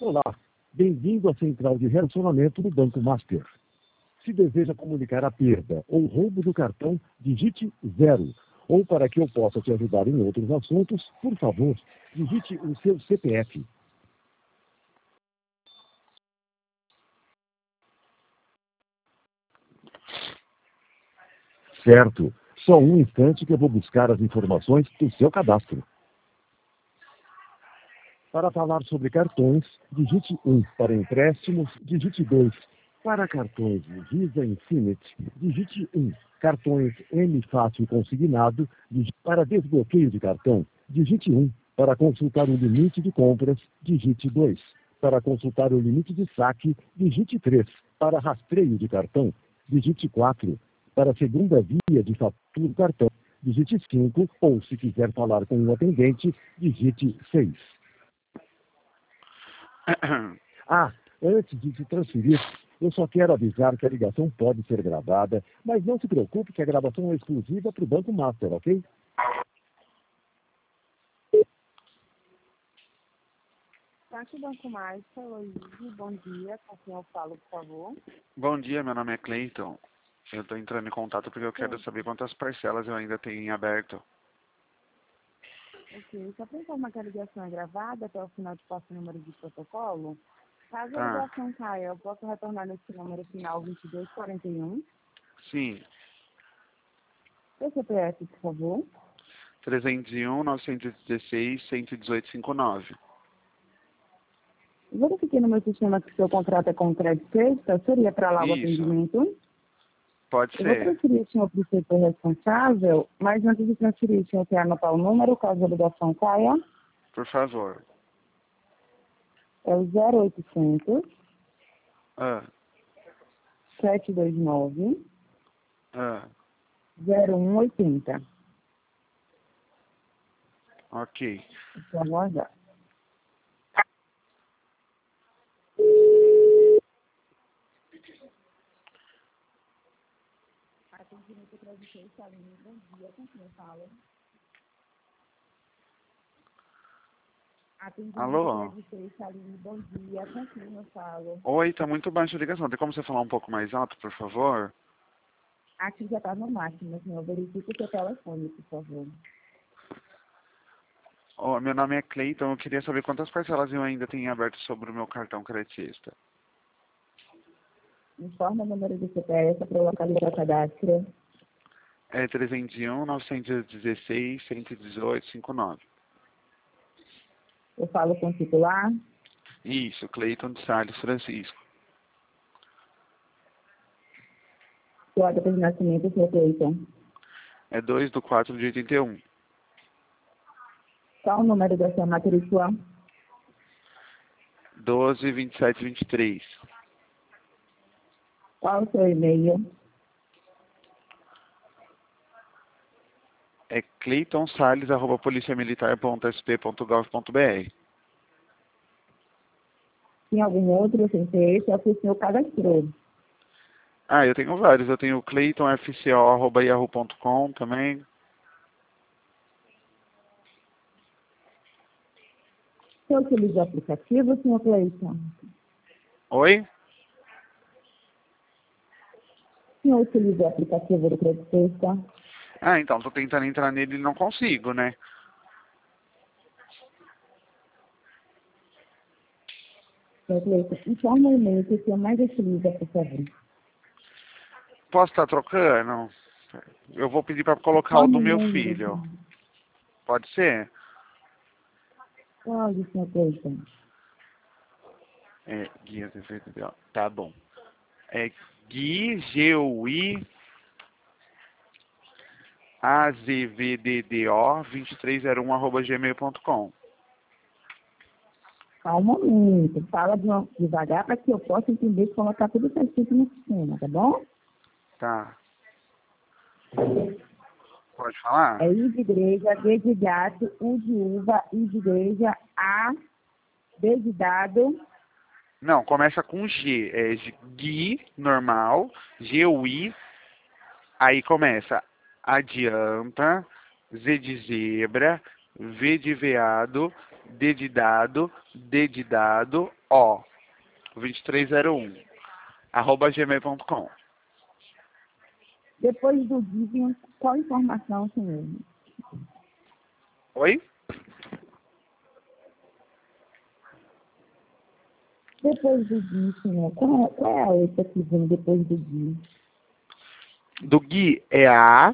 Olá, bem-vindo à central de relacionamento do Banco Master. Se deseja comunicar a perda ou roubo do cartão, digite 0. Ou para que eu possa te ajudar em outros assuntos, por favor, digite o seu CPF. Certo. Só um instante que eu vou buscar as informações do seu cadastro. Para falar sobre cartões, digite 1. Para empréstimos, digite 2. Para cartões Visa Infinite, digite 1. Cartões M Fácil Consignado, para desbloqueio de cartão, digite 1. Para consultar o limite de compras, digite 2. Para consultar o limite de saque, digite 3. Para rastreio de cartão, digite 4. Para a segunda via de fatura do cartão, digite 5. Ou, se quiser falar com um atendente, digite 6. Ah, antes de te transferir, eu só quero avisar que a ligação pode ser gravada, mas não se preocupe que a gravação é exclusiva para o Banco Master, ok? Aqui Banco Master, oi, bom dia, com quem eu falo, por favor? Bom dia, meu nome é Cleiton. Eu estou entrando em contato porque eu quero saber quantas parcelas eu ainda tenho em aberto. Ok, só para informar que a ligação é gravada até o final de passo o número de protocolo. Caso a Tá. ligação caia, eu posso retornar nesse número final 2241. Sim, Seu CPF, por favor. 301-916-118-59. Verifiquei no meu sistema que seu contrato é com crédito sexta, seria para lá o Isso, atendimento? pode Eu vou ser. transferir o senhor para o setor responsável, mas antes de transferir, o senhor quer anotar o número, caso a ligação caia? Por favor. É o 0800 Ah, 729 ah, 0180. ok. Vou aguardar. Atendimento tradicional, Saline, bom dia, com quem eu falo? Atendimento Alô? tradicional, Saline, bom dia, com quem eu falo? Oi, tá muito baixa a ligação. Tem como você falar um pouco mais alto, por favor? Aqui já está no máximo, senhor. Verifique o seu telefone, por favor. Oh, meu nome é Cleiton. Eu queria saber quantas parcelas eu ainda tenho em aberto sobre o meu cartão creditista. Informa o número do CPF para localizar o cadastro. É 301-916-118-59. Eu falo com o titular. Isso, Cleiton de Salles Francisco. Sua data de nascimento, senhor Cleiton. É 2/4/81. Qual o número da sua matrícula? 12/27/23. Qual o seu e-mail? É cleitonsales@policiamilitar.sp.gov.br. Tem algum outro sem ser esse? É o que o senhor cadastrou. Ah, eu tenho vários. Eu tenho cleitonfco@yahoo.com também. Você utiliza o aplicativo, senhor Cleiton? Oi? O senhor utiliza o aplicativo do Crédito Sexta? Ah, então, tô tentando entrar nele e não consigo, né? Senhor Cleiton, informa o e-mail que o senhor mais utiliza, por favor. Posso estar trocando? Eu vou pedir para colocar o Informa do o meu e-mail. filho. Pode ser? Pode, senhor Cleiton. É, Gui Azevedo. Tá bom. É Gui, G-U-I, AZVDDO 2301@gmail.com. Calma um momento. Fala devagar para que eu possa entender e colocar tudo certinho no sistema, tá bom? Tá. Pode falar? É I de igreja, D de gato, U de uva, I de igreja, A, D de dado, Não, começa com G. É Gui, normal, G-U-I, aí começa adianta, Z de zebra, V de veado, D de dado, O 2301 @gmail.com. Depois do DIV, qual informação, senhor? Oi? Depois do DIV, senhor, qual é a letra que vem depois do DIV? Do Gui é a...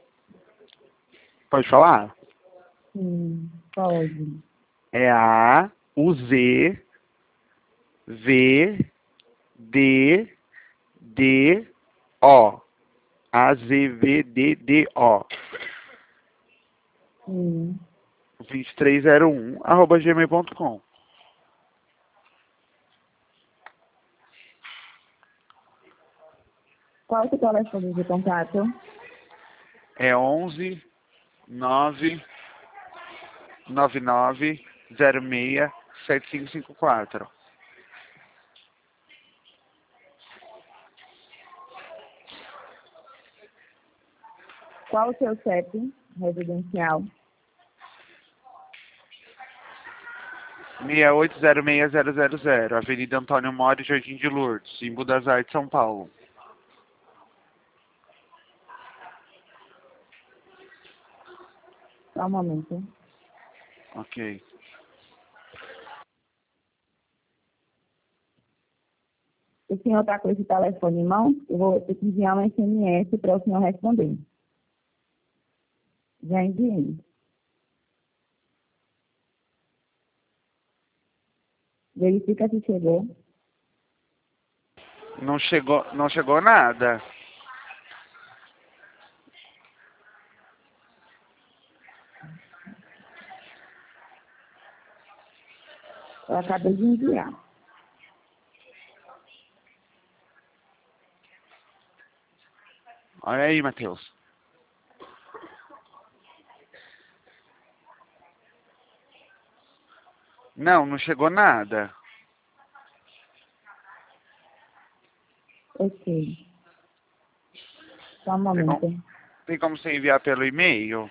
Pode falar? Sim, pode. É A, U, Z, V, D, D, O. A, Z, V, D, D, O. Sim. 2301 @gmail.com. Qual é o seu telefone de contato? É 11 9 99 06 7554. Qual o seu CEP residencial? 6806000, Avenida Antônio Mori, Jardim de Lourdes, Embu das Artes, São Paulo. Só um momento. Ok. O senhor está com esse telefone em mão? Eu vou ter que enviar um SMS para o senhor responder. Já enviei. Verifica se chegou. Não chegou nada. Eu acabei de enviar. Olha aí, Matheus. Não chegou nada. Ok. Só um Tem como, momento. tem como você enviar pelo e-mail?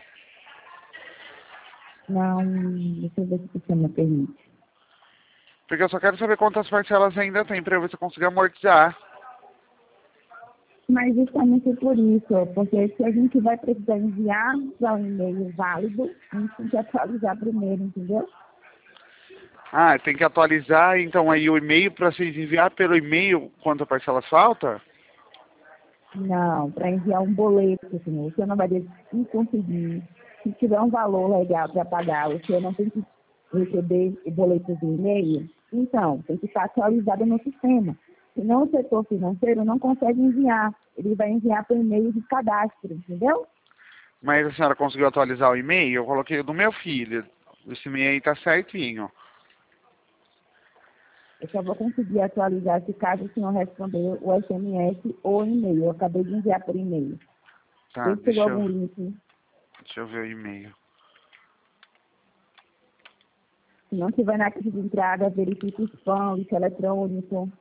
Não, deixa eu ver se o senhor me permite. Porque eu só quero saber quantas parcelas ainda tem para eu ver se eu consigo amortizar. Mas justamente por isso, porque se a gente vai precisar enviar para um e-mail válido, a gente tem que atualizar primeiro, entendeu? Ah, tem que atualizar então aí o e-mail para vocês enviar pelo e-mail quantas parcelas falta? Não, para enviar um boleto, senhor, o senhor não vai conseguir. Se tiver um valor legal para pagar, o senhor não tem que receber boletos de e-mail, então tem que estar atualizado no sistema. Senão o setor financeiro não consegue enviar. Ele vai enviar por e-mail de cadastro, entendeu? Mas a senhora conseguiu atualizar o e-mail? Eu coloquei o do meu filho. Esse e-mail aí tá certinho. Eu só vou conseguir atualizar se caso o senhor responder o SMS ou e-mail. Eu acabei de enviar por e-mail. Tá, Vê se chegou algum link. deixa eu ver o e-mail. Se não tiver na caixa de entrada, verifique o spam, lixo eletrônico.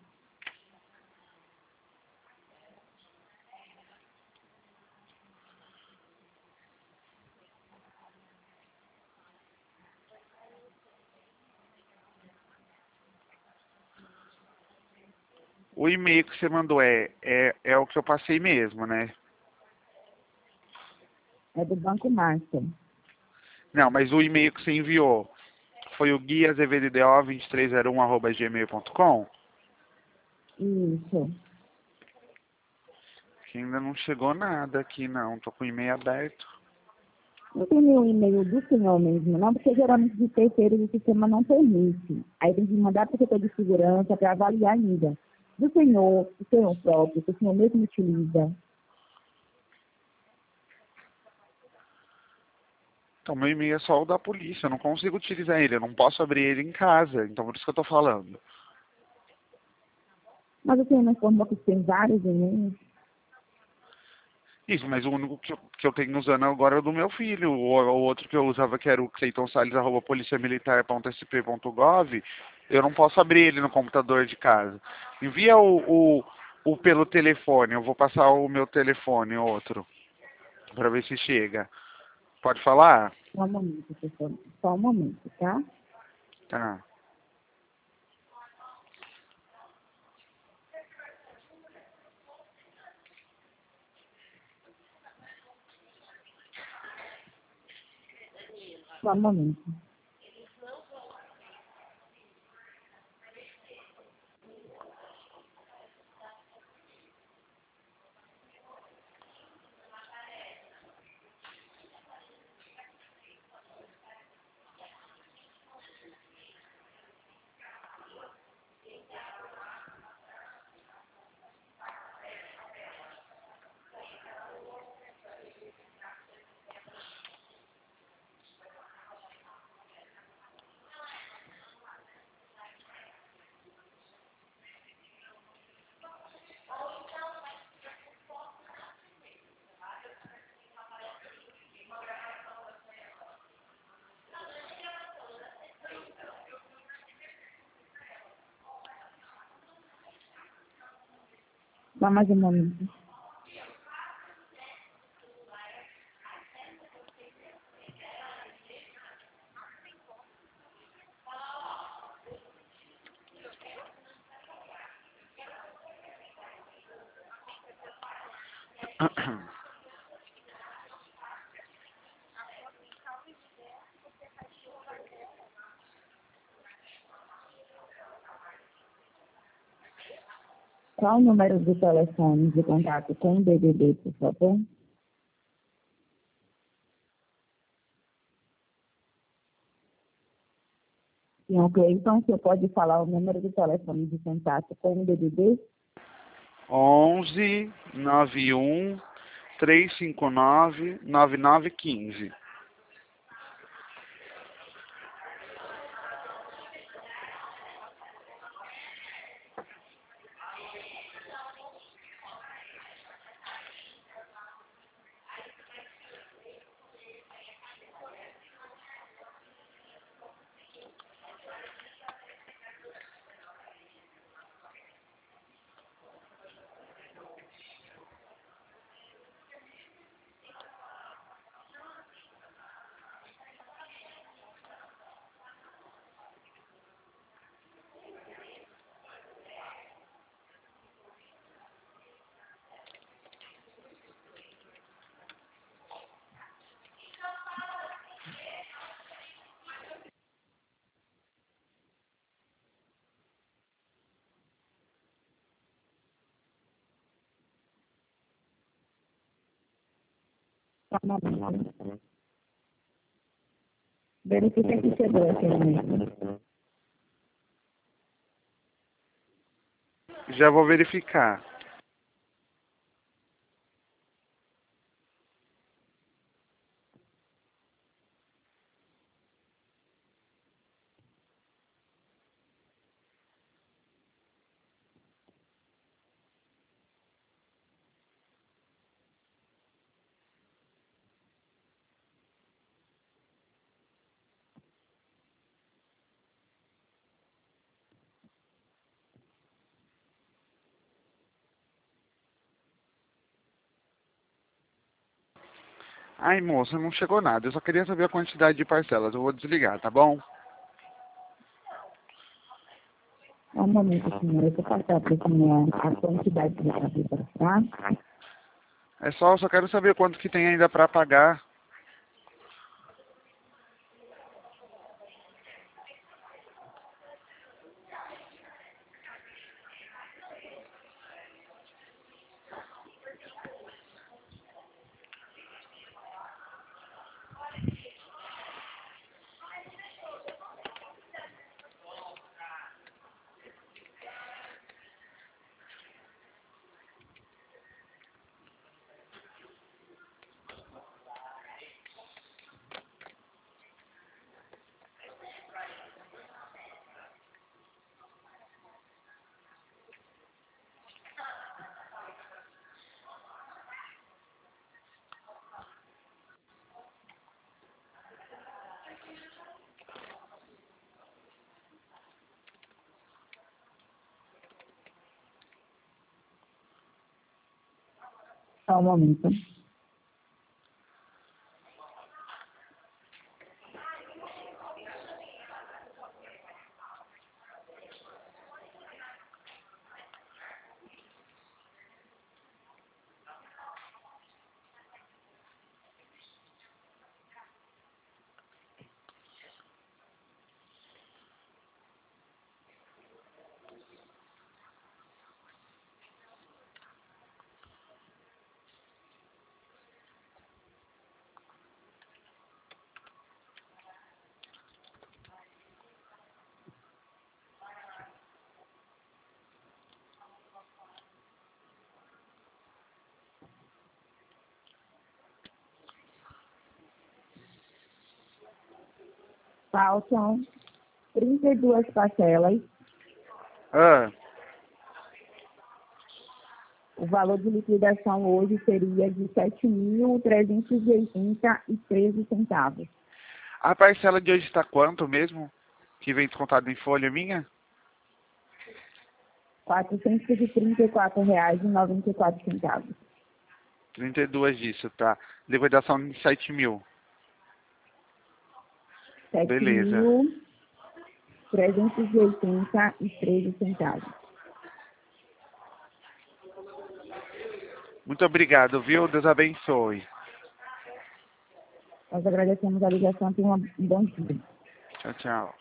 O e-mail que você mandou é o que eu passei mesmo, né? É do Banco Master. Não, mas o e-mail que você enviou foi o guiazvddo2301 @gmail.com? Isso. Que ainda não chegou nada aqui, não. Tô com o e-mail aberto. Não tem nenhum e-mail do senhor mesmo, não, porque geralmente de terceiros o sistema não permite. Aí tem que mandar para o setor de segurança para avaliar ainda. Do senhor próprio, que o senhor mesmo utiliza. Então, meu e-mail é só o da polícia. Eu não consigo utilizar ele. Eu não posso abrir ele em casa. Então, por isso que eu tô falando. Mas o senhor não informou que tem vários e-mails? Isso, mas o único que eu tenho usando agora é o do meu filho. O outro que eu usava, que era o cleitonsales@policiamilitar.sp.gov, eu não posso abrir ele no computador de casa. Envia o pelo telefone. Eu vou passar o meu telefone, outro, para ver se chega. Pode falar? Só um momento, pessoal. Só um momento, tá? Tá. Só um momento. Só mais um momento. Qual o número do telefone de contato com o DDD, por favor? Senhor Cleiton, você pode falar o número do telefone de contato com o DDD? 11 91 359 9915. Só um momento. Verifica que chegou aqui mesmo. Já vou verificar. Ai, moça, não chegou nada. Eu só queria saber a quantidade de parcelas. Eu vou desligar, tá bom? Só um momento, senhor. Eu vou passar para o senhor a quantidade de capítulos, tá? Eu só quero saber quanto que tem ainda pra pagar. Só um momento. Faltam 32 parcelas. Ah, O valor de liquidação hoje seria de R$ 7.380,13. a parcela de hoje está quanto mesmo? Que vem descontado em folha minha? R$ 434,94. 32 disso, tá. Liquidação de 7 mil. Beleza. R$ 7.380,13. Muito obrigado, viu? Deus abençoe. Nós agradecemos a ligação e um bom dia. Tchau, tchau.